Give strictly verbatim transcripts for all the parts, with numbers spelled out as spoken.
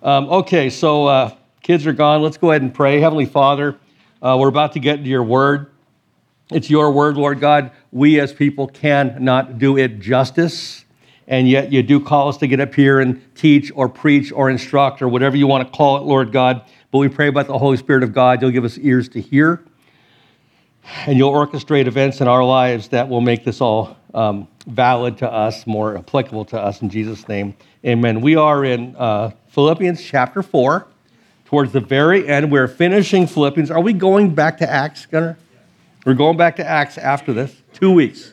Um, okay, so uh, kids are gone. Let's go ahead and pray. Heavenly Father, uh, we're about to get into your word. It's your word, Lord God. We as people cannot do it justice, and yet you do call us to get up here and teach or preach or instruct or whatever you want to call it, Lord God. But we pray about the Holy Spirit of God. You'll give us ears to hear, and you'll orchestrate events in our lives that will make this all um, valid to us, more applicable to us in Jesus' name. Amen. We are in uh, Philippians chapter four. Towards the very end, we're finishing Philippians. Are we going back to Acts, Gunnar? We're going back to Acts after this. Two weeks.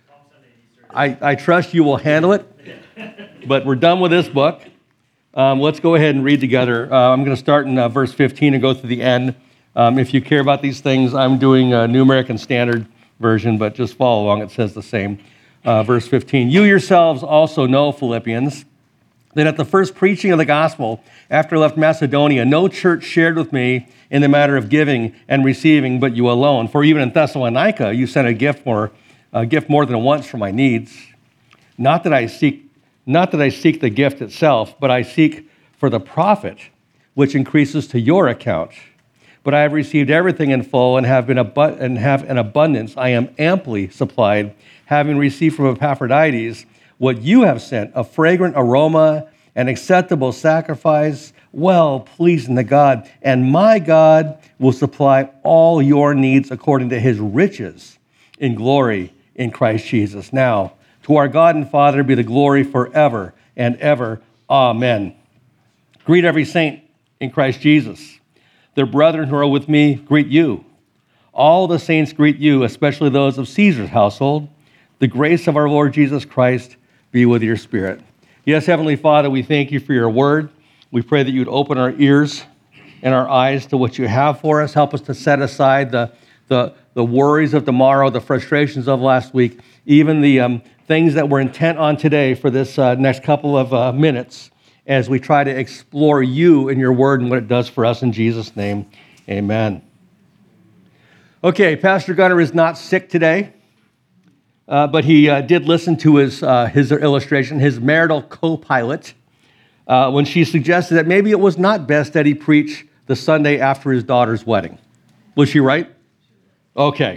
I, I trust you will handle it, but we're done with this book. Um, let's go ahead and read together. Uh, I'm going to start in uh, verse fifteen and go to the end. Um, if you care about these things, I'm doing a New American Standard Version, but just follow along. It says the same. Uh, verse fifteen, you yourselves also know, Philippians, that at the first preaching of the gospel, after I left Macedonia, no church shared with me in the matter of giving and receiving, but you alone. For even in Thessalonica, you sent a gift more, a gift more than once for my needs. Not that I seek, not that I seek the gift itself, but I seek for the profit, which increases to your account. But I have received everything in full and have been abu- and have an abundance. I am amply supplied, having received from Epaphroditus what you have sent, a fragrant aroma, an acceptable sacrifice, well pleasing to God. And my God will supply all your needs according to his riches in glory in Christ Jesus. Now, to our God and Father be the glory forever and ever. Amen. Greet every saint in Christ Jesus. The brethren who are with me greet you. All the saints greet you, especially those of Caesar's household. The grace of our Lord Jesus Christ be with your spirit. Yes, Heavenly Father, we thank you for your word. We pray that you'd open our ears and our eyes to what you have for us. Help us to set aside the, the, the worries of tomorrow, the frustrations of last week, even the um, things that we're intent on today for this uh, next couple of uh, minutes as we try to explore you and your word and what it does for us in Jesus' name. Amen. Okay, Pastor Gunnar is not sick today. Uh, but he uh, did listen to his uh, his illustration, his marital co-pilot, uh, when she suggested that maybe it was not best that he preach the Sunday after his daughter's wedding. Was she right? Okay.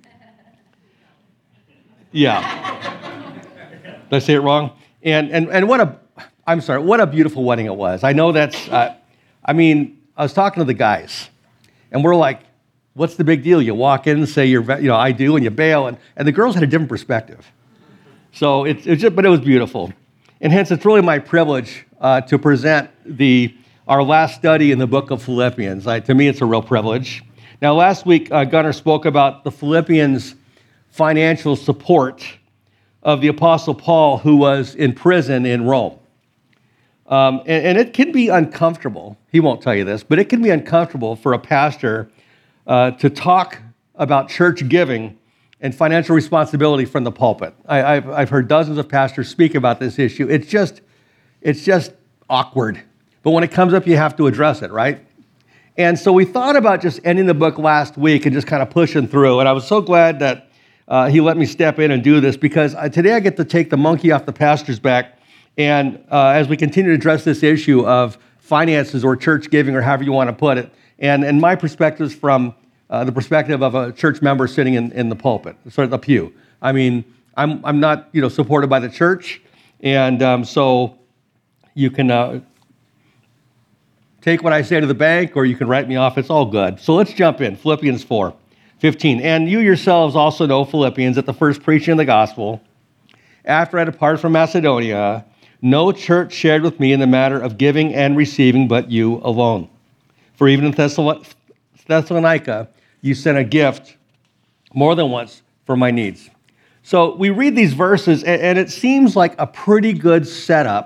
Yeah. Did I say it wrong? And and and what a, I'm sorry, what a beautiful wedding it was. I know that's, uh, I mean, I was talking to the guys, and we're like, what's the big deal? You walk in and say, you're, you know, I do, and you bail. And, and the girls had a different perspective. So it's, it's just, but it was beautiful. And hence, it's really my privilege uh, to present the our last study in the book of Philippians. I, to me, it's a real privilege. Now, last week, uh, Gunnar spoke about the Philippians' financial support of the Apostle Paul, who was in prison in Rome. Um, and, and it can be uncomfortable. He won't tell you this, but it can be uncomfortable for a pastor Uh, to talk about church giving and financial responsibility from the pulpit. I, I've, I've heard dozens of pastors speak about this issue. It's just, it's just awkward. But when it comes up, you have to address it, right? And so we thought about just ending the book last week and just kind of pushing through. And I was so glad that uh, he let me step in and do this, because uh, today I get to take the monkey off the pastor's back. And uh, as we continue to address this issue of finances or church giving, or however you want to put it, And, and my perspective is from uh, the perspective of a church member sitting in, in the pulpit, sort of the pew. I mean, I'm I'm not you know supported by the church, and um, so you can uh, take what I say to the bank, or you can write me off. It's all good. So let's jump in. Philippians four fifteen. And you yourselves also know, Philippians, at the first preaching of the gospel, after I departed from Macedonia, no church shared with me in the matter of giving and receiving, but you alone. For even in Thessalonica, you sent a gift more than once for my needs. So we read these verses, and it seems like a pretty good setup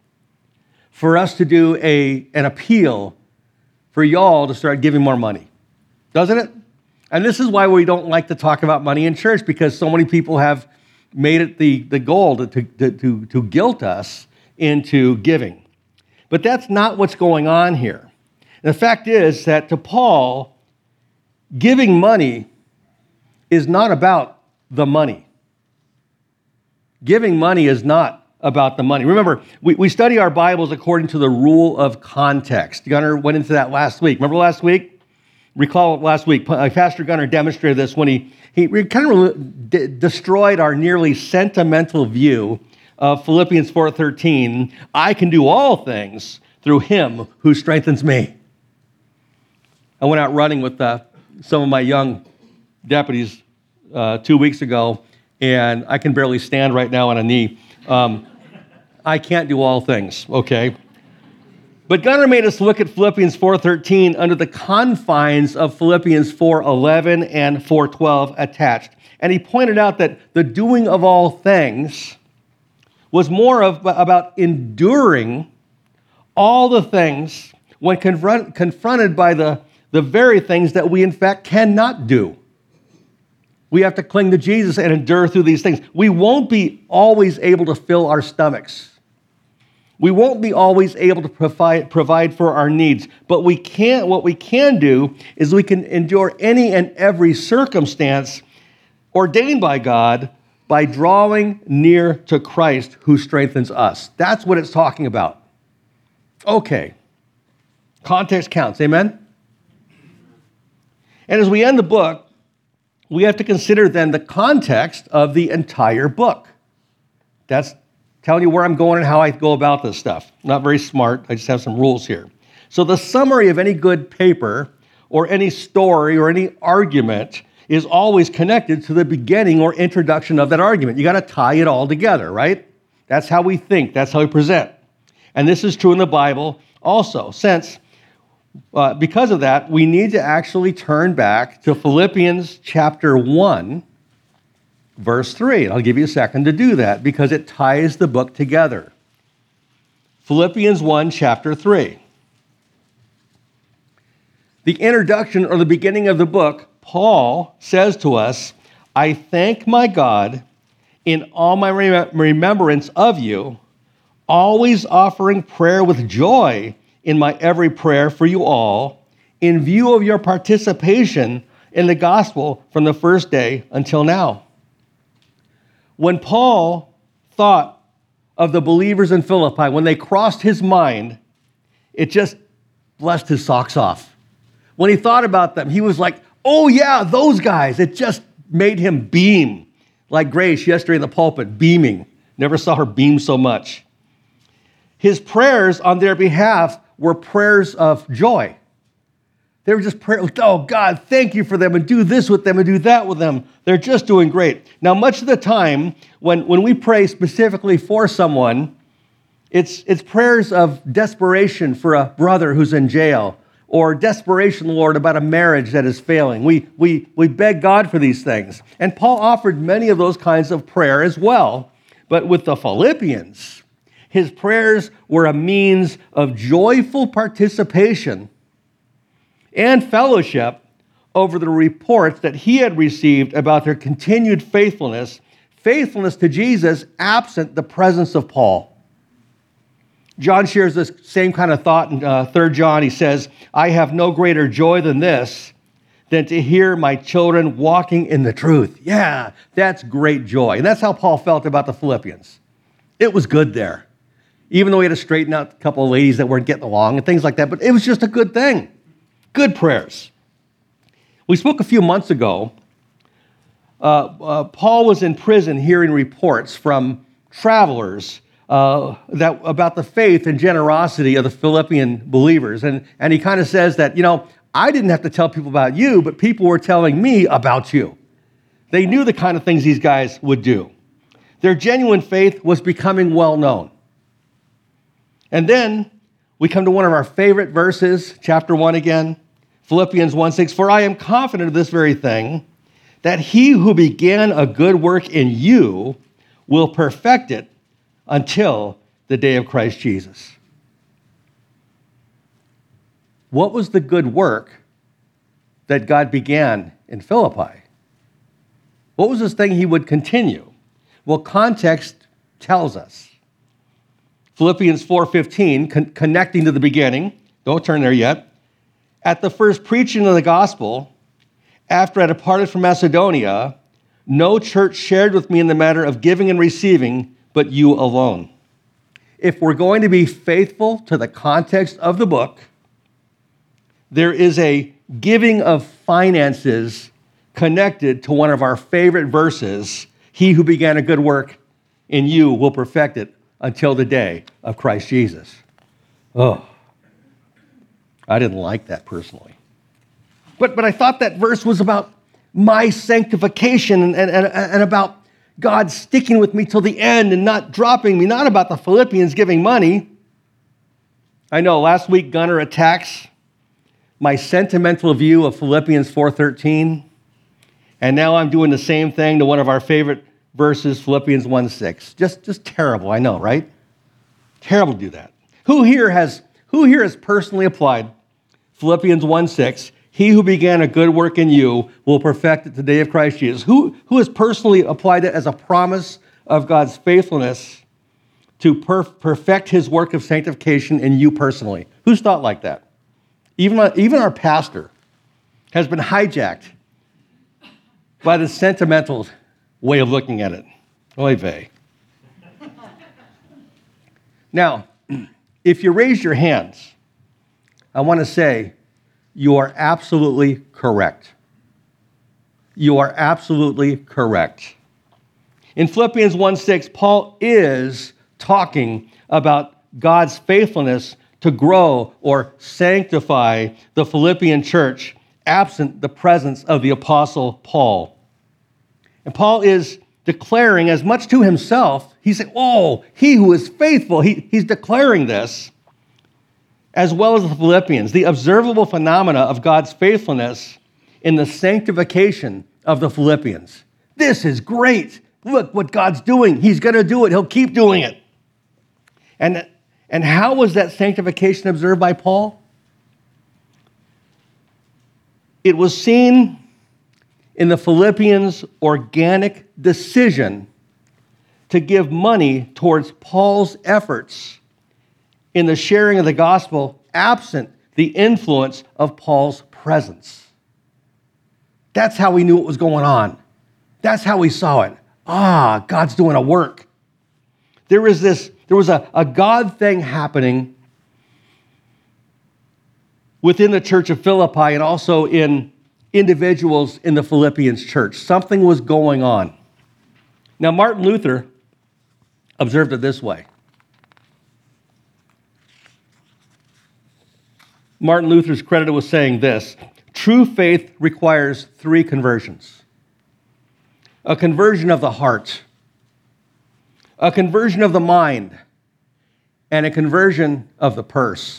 for us to do a, an appeal for y'all to start giving more money, doesn't it? And this is why we don't like to talk about money in church, because so many people have made it the, the goal to, to, to, to guilt us into giving. But that's not what's going on here. The fact is that to Paul, giving money is not about the money. Giving money is not about the money. Remember, we, we study our Bibles according to the rule of context. Gunnar went into that last week. Remember last week? Recall last week, Pastor Gunnar demonstrated this when he, he kind of de- destroyed our nearly sentimental view of Philippians four thirteen. I can do all things through him who strengthens me. I went out running with uh, some of my young deputies uh, two weeks ago, and I can barely stand right now on a knee. Um, I can't do all things, okay? But Gunnar made us look at Philippians four thirteen under the confines of Philippians four eleven and four twelve attached. And he pointed out that the doing of all things was more of about enduring all the things when confront, confronted by the, the very things that we in fact cannot do. We have to cling to Jesus and endure through these things. We won't be always able to fill our stomachs. We won't be always able to provide, provide for our needs, but we can, what we can do is we can endure any and every circumstance ordained by God by drawing near to Christ who strengthens us. That's what it's talking about. Okay. Context counts, amen? And as we end the book, we have to consider then the context of the entire book. That's telling you where I'm going and how I go about this stuff. Not very smart. I just have some rules here. So the summary of any good paper or any story or any argument is always connected to the beginning or introduction of that argument. You got to tie it all together, right? That's how we think. That's how we present. And this is true in the Bible also, since uh, because of that, we need to actually turn back to Philippians chapter one, verse three. I'll give you a second to do that because it ties the book together. Philippians one, chapter three. The introduction or the beginning of the book, Paul says to us, I thank my God in all my rem- remembrance of you, always offering prayer with joy in my every prayer for you all, in view of your participation in the gospel from the first day until now. When Paul thought of the believers in Philippi, when they crossed his mind, it just blessed his socks off. When he thought about them, he was like, oh yeah, those guys. It just made him beam, like Grace yesterday in the pulpit, beaming. Never saw her beam so much. His prayers on their behalf were prayers of joy. They were just praying, oh God, thank you for them, and do this with them, and do that with them. They're just doing great. Now, much of the time, when, when we pray specifically for someone, it's, it's prayers of desperation for a brother who's in jail, or desperation, Lord, about a marriage that is failing. We, we, we beg God for these things. And Paul offered many of those kinds of prayer as well. But with the Philippians, his prayers were a means of joyful participation and fellowship over the reports that he had received about their continued faithfulness, faithfulness to Jesus, absent the presence of Paul. John shares this same kind of thought in uh, Third John. He says, I have no greater joy than this, than to hear my children walking in the truth. Yeah, that's great joy. And that's how Paul felt about the Philippians. It was good there. Even though he had to straighten out a couple of ladies that weren't getting along and things like that, but it was just a good thing. Good prayers. We spoke a few months ago. Uh, uh, Paul was in prison hearing reports from travelers uh, that about the faith and generosity of the Philippian believers. And, and he kind of says that, you know, I didn't have to tell people about you, but people were telling me about you. They knew the kind of things these guys would do. Their genuine faith was becoming well known. And then we come to one of our favorite verses, chapter one again, Philippians one six, for I am confident of this very thing, that he who began a good work in you will perfect it until the day of Christ Jesus. What was the good work that God began in Philippi? What was this thing he would continue? Well, context tells us. Philippians four fifteen, con- connecting to the beginning, don't turn there yet. At the first preaching of the gospel, after I departed from Macedonia, no church shared with me in the matter of giving and receiving, but you alone. if we're going to be faithful to the context of the book, there is a giving of finances connected to one of our favorite verses, he who began a good work in you will perfect it until the day of Christ Jesus. Oh, I didn't like that personally. But, but I thought that verse was about my sanctification and, and, and about God sticking with me till the end and not dropping me, not about the Philippians giving money. I know last week Gunnar attacks my sentimental view of Philippians four thirteen, and now I'm doing the same thing to one of our favorite verses, Philippians one six. Just, just terrible, I know, right? Terrible to do that. Who here has, who here has personally applied Philippians one six? He who began a good work in you will perfect it the day of Christ Jesus. Who, who has personally applied it as a promise of God's faithfulness to perf- perfect his work of sanctification in you personally? Who's thought like that? Even, even our pastor has been hijacked by the sentimental way of looking at it. Oy vey. Now, if you raise your hands, I want to say you are absolutely correct. You are absolutely correct. In Philippians one six, Paul is talking about God's faithfulness to grow or sanctify the Philippian church absent the presence of the Apostle Paul. And Paul is declaring as much to himself, he's saying, oh, he who is faithful, he, he's declaring this, as well as the Philippians, the observable phenomena of God's faithfulness in the sanctification of the Philippians. This is great. Look what God's doing. He's going to do it. He'll keep doing it. And, and how was that sanctification observed by Paul? It was seen in the Philippians' organic decision to give money towards Paul's efforts in the sharing of the gospel, absent the influence of Paul's presence. That's how we knew what was going on. That's how we saw it. Ah, God's doing a work. There was this, there was a, a God thing happening within the church of Philippi and also in individuals in the Philippians church. Something was going on. Now, Martin Luther observed it this way. Martin Luther's credited with saying this: true faith requires three conversions. A conversion of the heart, a conversion of the mind, and a conversion of the purse.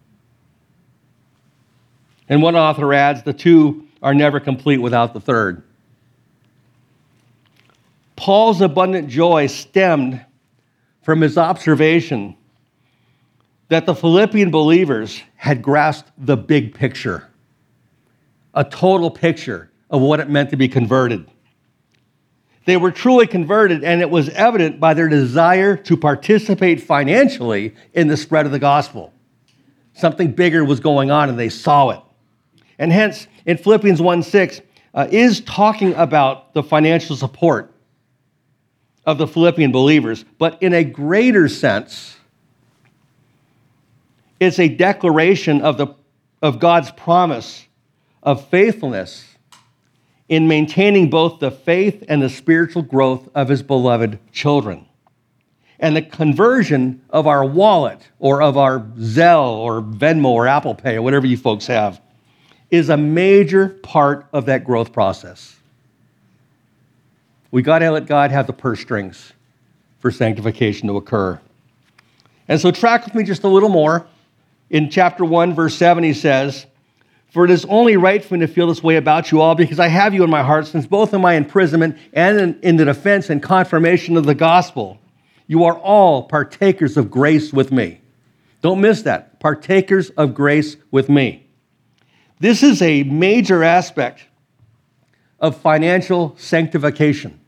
And one author adds, the two are never complete without the third. Paul's abundant joy stemmed from his observation that the Philippian believers had grasped the big picture, a total picture of what it meant to be converted. They were truly converted, and it was evident by their desire to participate financially in the spread of the gospel. Something bigger was going on, and they saw it. And hence, in Philippians one six, uh, is talking about the financial support of the Philippian believers, but in a greater sense, it's a declaration of, the, of God's promise of faithfulness in maintaining both the faith and the spiritual growth of his beloved children. And the conversion of our wallet or of our Zelle or Venmo or Apple Pay or whatever you folks have is a major part of that growth process. We got to let God have the purse strings for sanctification to occur. And so track with me just a little more. In chapter one, verse seven, he says, for it is only right for me to feel this way about you all, because I have you in my heart, since both in my imprisonment and in, in the defense and confirmation of the gospel, you are all partakers of grace with me. Don't miss that. Partakers of grace with me. This is a major aspect of financial sanctification.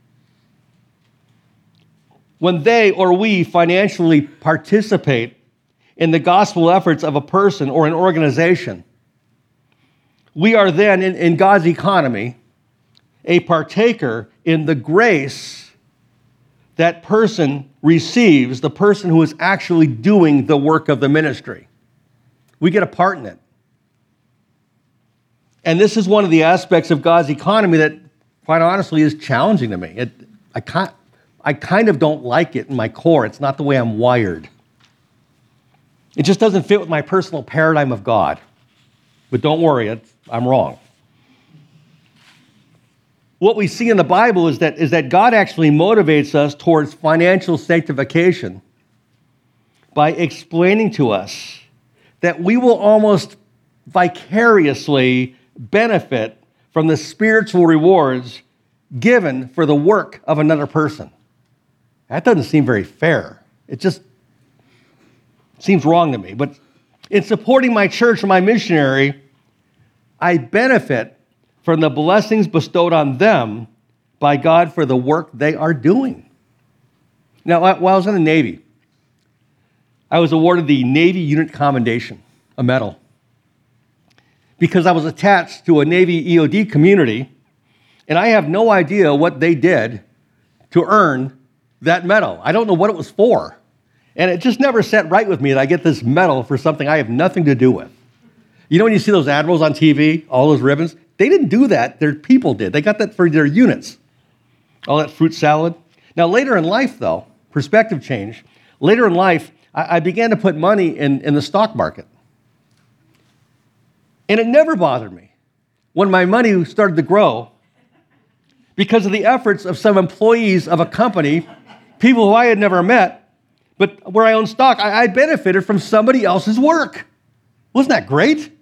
When they or we financially participate in the gospel efforts of a person or an organization, we are then, in, in God's economy, a partaker in the grace that person receives, the person who is actually doing the work of the ministry. We get a part in it. And this is one of the aspects of God's economy that, quite honestly, is challenging to me. It, I, can't, I kind of don't like it in my core. It's not the way I'm wired. It just doesn't fit with my personal paradigm of God. But don't worry, it's, I'm wrong. What we see in the Bible is that, is that God actually motivates us towards financial sanctification by explaining to us that we will almost vicariously benefit from the spiritual rewards given for the work of another person. That doesn't seem very fair. It just seems wrong to me. But in supporting my church or my missionary, I benefit from the blessings bestowed on them by God for the work they are doing. Now, while I was in the Navy, I was awarded the Navy Unit Commendation, a medal, because I was attached to a Navy E O D community, and I have no idea what they did to earn that medal. I don't know what it was for. And it just never sat right with me that I get this medal for something I have nothing to do with. You know when you see those admirals on T V, all those ribbons? They didn't do that. Their people did. They got that for their units. All that fruit salad. Now, later in life, though, perspective change. Later in life, I, I began to put money in, in the stock market. And it never bothered me when my money started to grow because of the efforts of some employees of a company, people who I had never met, but where I owned stock. I, I benefited from somebody else's work. Wasn't that great?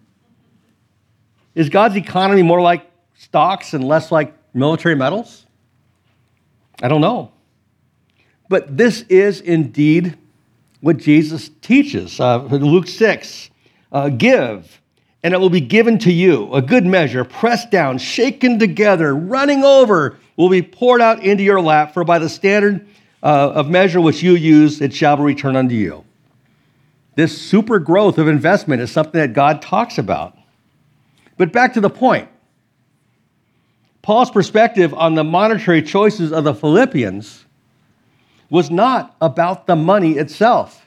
Is God's economy more like stocks and less like military medals? I don't know. But this is indeed what Jesus teaches. Uh, Luke six, uh, give, and it will be given to you, a good measure, pressed down, shaken together, running over, will be poured out into your lap, for by the standard uh, of measure which you use, it shall be returned unto you. This super growth of investment is something that God talks about. But back to the point. Paul's perspective on the monetary choices of the Philippians was not about the money itself,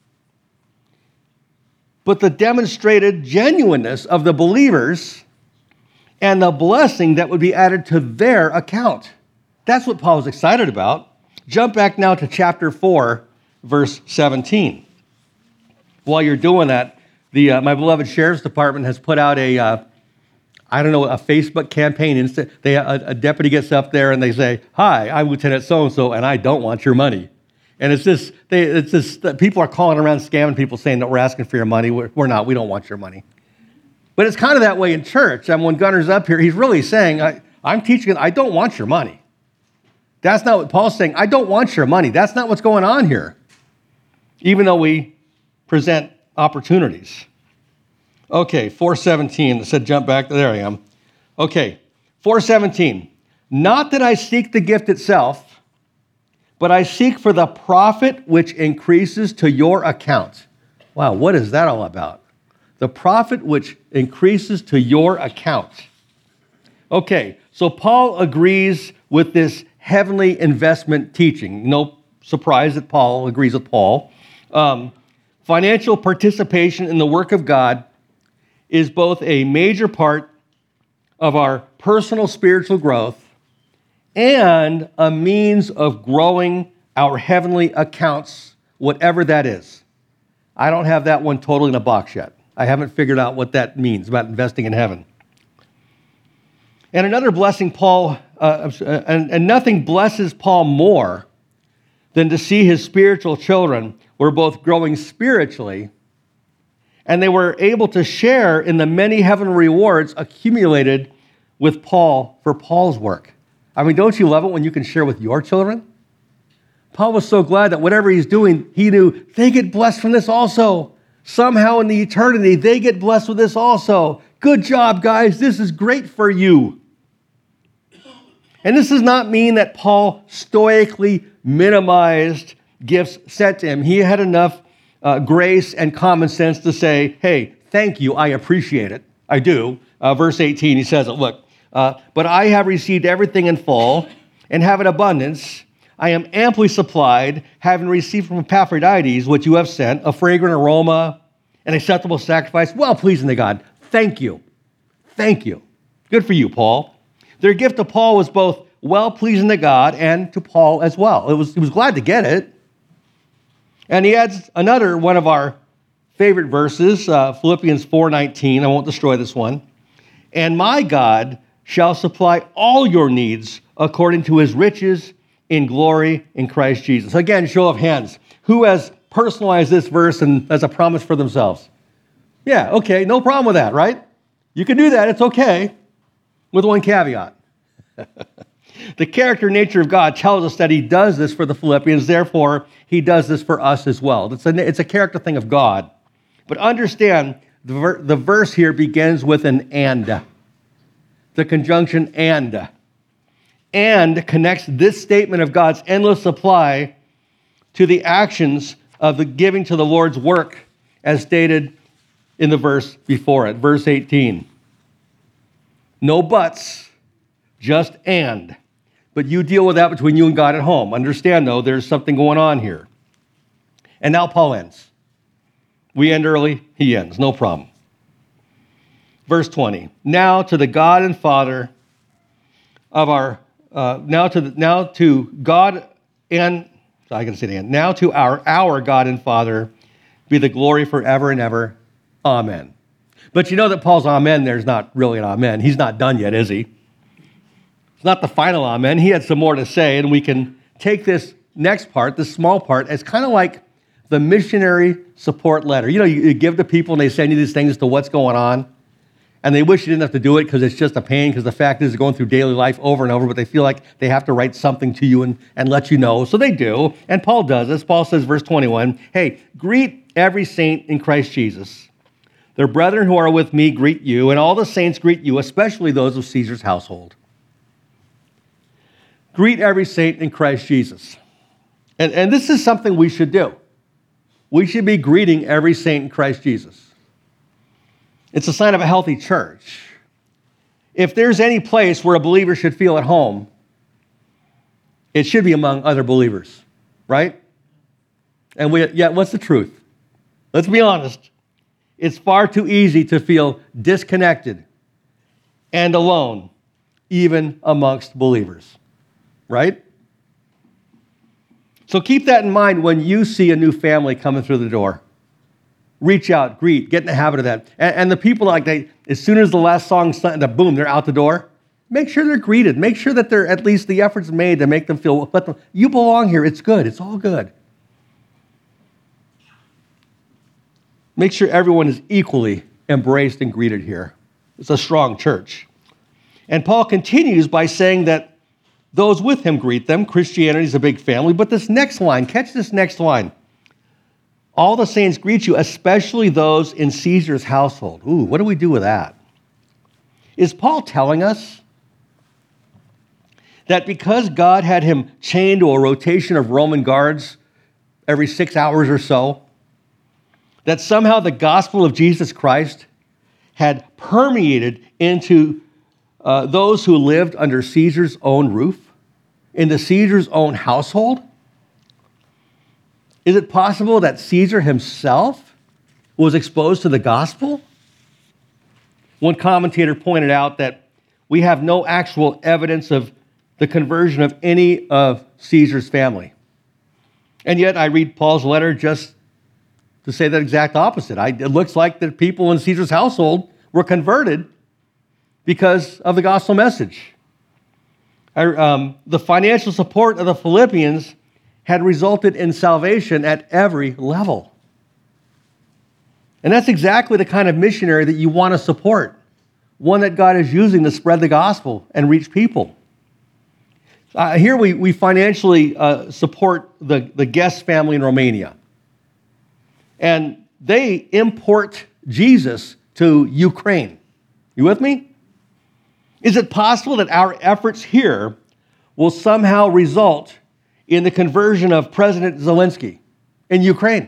but the demonstrated genuineness of the believers and the blessing that would be added to their account. That's what Paul was excited about. Jump back now to chapter four, verse seventeen. While you're doing that, the uh, my beloved Sheriff's Department has put out a, uh, I don't know, a Facebook campaign. Instead, they, a, a deputy gets up there and they say, "Hi, I'm Lieutenant so-and-so, and I don't want your money." And it's just, they, it's just, people are calling around scamming people saying that we're asking for your money. We're, we're not, we don't want your money. But it's kind of that way in church. And when Gunner's up here, he's really saying, I, I'm teaching, I don't want your money. That's not what Paul's saying. I don't want your money. That's not what's going on here. Even though we present opportunities. Okay, four seventeen. It said jump back. There I am. Okay, four seventeen. Not that I seek the gift itself, but I seek for the profit which increases to your account. Wow, what is that all about? The profit which increases to your account. Okay, so Paul agrees with this heavenly investment teaching. No surprise that Paul agrees with Paul. Um, financial participation in the work of God is both a major part of our personal spiritual growth and a means of growing our heavenly accounts, whatever that is. I don't have that one totally in a box yet. I haven't figured out what that means about investing in heaven. And another blessing, Paul, uh, and, and nothing blesses Paul more than to see his spiritual children were both growing spiritually and they were able to share in the many heavenly rewards accumulated with Paul for Paul's work. I mean, don't you love it when you can share with your children? Paul was so glad that whatever he's doing, he knew they get blessed from this also. Somehow in the eternity, they get blessed with this also. Good job, guys. This is great for you. And this does not mean that Paul stoically minimized gifts sent to him. He had enough uh, grace and common sense to say, hey, thank you. I appreciate it. I do. Uh, verse eighteen, he says it, look, Uh, but I have received everything in full and have an abundance. I am amply supplied, having received from Epaphroditus what you have sent, a fragrant aroma, an acceptable sacrifice, well-pleasing to God. Thank you. Thank you. Good for you, Paul. Their gift to Paul was both well-pleasing to God and to Paul as well. It was, he was glad to get it. And he adds another one of our favorite verses, uh, Philippians four nineteen. I won't destroy this one. And my God shall supply all your needs according to his riches in glory in Christ Jesus. Again, show of hands. Who has personalized this verse and as a promise for themselves? Yeah, okay, no problem with that, right? You can do that, it's okay, with one caveat. The character nature of God tells us that he does this for the Philippians, therefore he does this for us as well. It's a, it's a character thing of God. But understand, the, ver- the verse here begins with an and. The conjunction and. And connects this statement of God's endless supply to the actions of the giving to the Lord's work as stated in the verse before it, verse eighteen. No buts, just and. But you deal with that between you and God at home. Understand, though, there's something going on here. And now Paul ends. We end early, he ends, no problem. Verse twenty. Now to the God and Father of our, uh, now to the, now to God and, so I can say it again. Now to our, our God and Father be the glory forever and ever. Amen. But you know that Paul's amen there is not really an amen. He's not done yet, is he? It's not the final amen. He had some more to say, and we can take this next part, this small part, as kind of like the missionary support letter. You know, you, you give to people and they send you these things as to what's going on, and they wish you didn't have to do it because it's just a pain, because the fact is they're going through daily life over and over, but they feel like they have to write something to you and, and let you know. So they do, and Paul does this. Paul says, verse twenty-one, hey, greet every saint in Christ Jesus. Their brethren who are with me greet you, and all the saints greet you, especially those of Caesar's household. Greet every saint in Christ Jesus. And, and this is something we should do. We should be greeting every saint in Christ Jesus. It's a sign of a healthy church. If there's any place where a believer should feel at home, it should be among other believers, right? And we, yet, what's the truth? Let's be honest. It's far too easy to feel disconnected and alone, even amongst believers, right? So keep that in mind when you see a new family coming through the door. Reach out, greet, get in the habit of that. And, and the people, like they, as soon as the last song's done, boom, they're out the door. Make sure they're greeted. Make sure that they're at least the efforts made to make them feel, let them, you belong here. It's good. It's all good. Make sure everyone is equally embraced and greeted here. It's a strong church. And Paul continues by saying that those with him greet them. Christianity is a big family. But this next line, catch this next line. All the saints greet you, especially those in Caesar's household. Ooh, what do we do with that? Is Paul telling us that because God had him chained to a rotation of Roman guards every six hours or so, that somehow the gospel of Jesus Christ had permeated into uh, those who lived under Caesar's own roof, into Caesar's own household? Is it possible that Caesar himself was exposed to the gospel? One commentator pointed out that we have no actual evidence of the conversion of any of Caesar's family. And yet I read Paul's letter just to say that exact opposite. I, it looks like the people in Caesar's household were converted because of the gospel message. I, um, the financial support of the Philippians had resulted in salvation at every level. And that's exactly the kind of missionary that you want to support, one that God is using to spread the gospel and reach people. Uh, here we, we financially uh, support the, the Guest family in Romania. And they import Jesus to Ukraine. You with me? Is it possible that our efforts here will somehow result in the conversion of President Zelensky in Ukraine?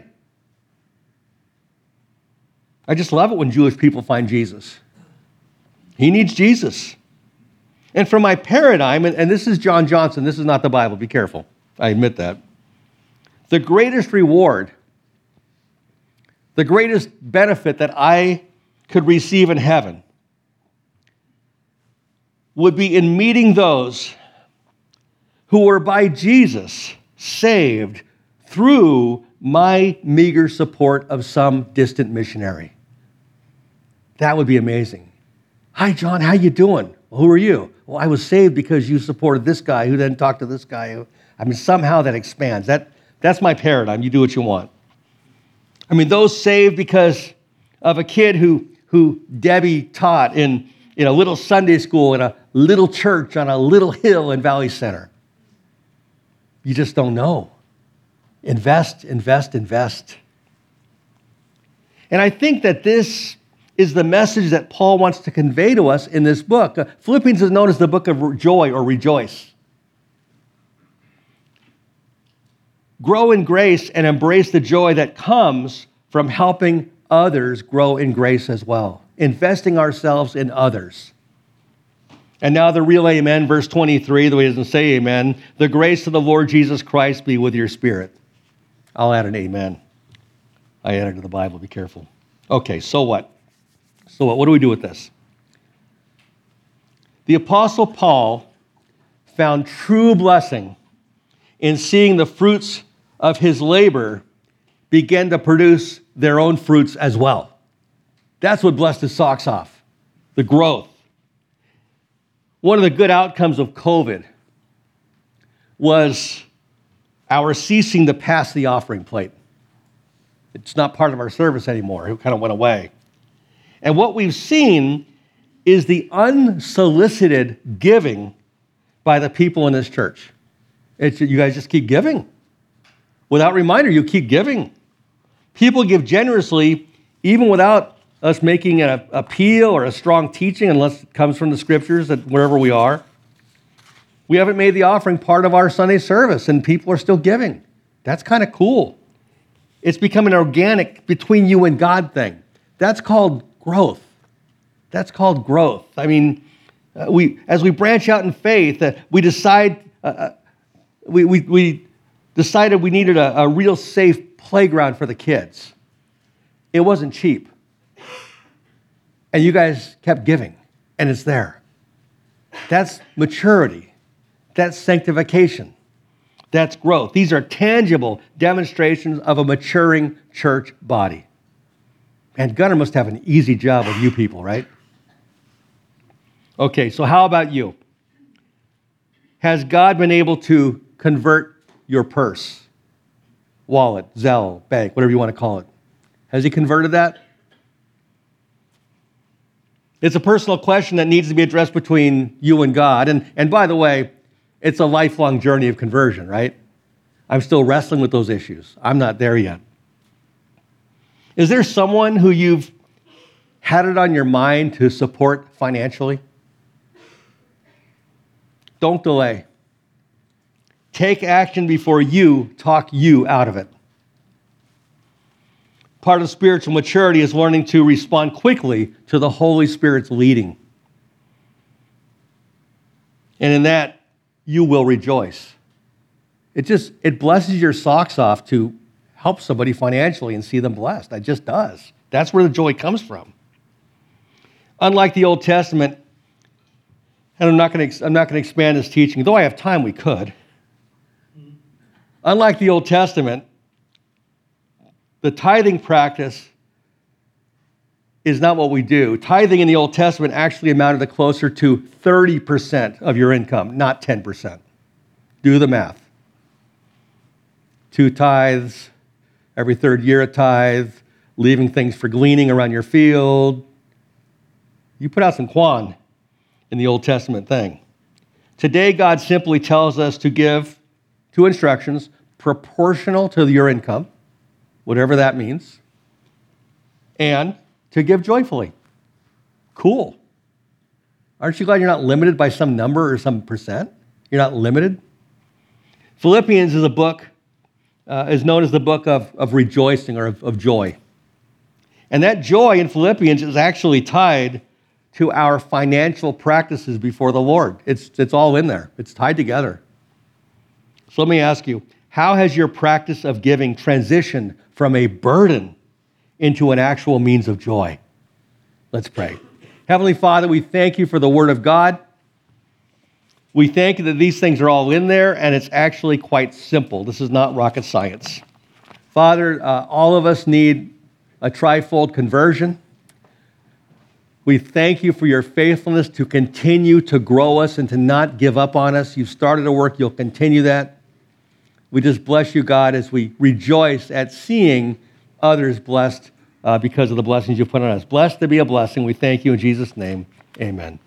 I just love it when Jewish people find Jesus. He needs Jesus. And from my paradigm, and, and this is John Johnson, this is not the Bible, be careful. I admit that. The greatest reward, the greatest benefit that I could receive in heaven would be in meeting those who were by Jesus saved through my meager support of some distant missionary. That would be amazing. Hi, John, how you doing? Well, who are you? Well, I was saved because you supported this guy who then talked to this guy. I mean, somehow that expands. That, that's my paradigm. You do what you want. I mean, those saved because of a kid who, who Debbie taught in, in a little Sunday school in a little church on a little hill in Valley Center. You just don't know. Invest, invest, invest. And I think that this is the message that Paul wants to convey to us in this book. Uh, Philippians is known as the book of joy or rejoice. Grow in grace and embrace the joy that comes from helping others grow in grace as well. Investing ourselves in others. And now the real amen, verse twenty-three, though he doesn't say amen. The grace of the Lord Jesus Christ be with your spirit. I'll add an amen. I added to the Bible, be careful. Okay, so what? So what, what do we do with this? The Apostle Paul found true blessing in seeing the fruits of his labor begin to produce their own fruits as well. That's what blessed his socks off, the growth. One of the good outcomes of COVID was our ceasing to pass the offering plate. It's not part of our service anymore. It kind of went away. And what we've seen is the unsolicited giving by the people in this church. It's, you guys just keep giving. Without reminder, you keep giving. People give generously even without us making an appeal or a strong teaching, unless it comes from the scriptures that wherever we are. We haven't made the offering part of our Sunday service, and people are still giving. That's kind of cool. It's become an organic between you and God thing. That's called growth. That's called growth. I mean, uh, we as we branch out in faith, uh, we decide uh, we, we we decided we needed a, a real safe playground for the kids. It wasn't cheap, and you guys kept giving, and it's there. That's maturity. That's sanctification. That's growth. These are tangible demonstrations of a maturing church body. And Gunnar must have an easy job with you people, right? Okay, so how about you? Has God been able to convert your purse, wallet, Zelle, bank, whatever you want to call it? Has he converted that? It's a personal question that needs to be addressed between you and God. And, and by the way, it's a lifelong journey of conversion, right? I'm still wrestling with those issues. I'm not there yet. Is there someone who you've had it on your mind to support financially? Don't delay. Take action before you talk you out of it. Part of spiritual maturity is learning to respond quickly to the Holy Spirit's leading. And in that, you will rejoice. It just, it blesses your socks off to help somebody financially and see them blessed. It just does. That's where the joy comes from. Unlike the Old Testament, and I'm not going to I'm not going to expand this teaching, though I have time, we could. Unlike the Old Testament, the tithing practice is not what we do. Tithing in the Old Testament actually amounted to closer to thirty percent of your income, not ten percent. Do the math. Two tithes, every third year a tithe, leaving things for gleaning around your field. You put out some quan in the Old Testament thing. Today, God simply tells us to give two instructions proportional to your income, whatever that means, and to give joyfully. Cool. Aren't you glad you're not limited by some number or some percent? You're not limited. Philippians is a book, uh, is known as the book of, of rejoicing or of, of joy. And that joy in Philippians is actually tied to our financial practices before the Lord. It's, it's all in there. It's tied together. So let me ask you, how has your practice of giving transitioned from a burden into an actual means of joy? Let's pray. Heavenly Father, we thank you for the Word of God. We thank you that these things are all in there, and it's actually quite simple. This is not rocket science. Father, uh, all of us need a trifold conversion. We thank you for your faithfulness to continue to grow us and to not give up on us. You've started a work, you'll continue that. We just bless you, God, as we rejoice at seeing others blessed uh, because of the blessings you've put on us. Blessed to be a blessing. We thank you in Jesus' name. Amen.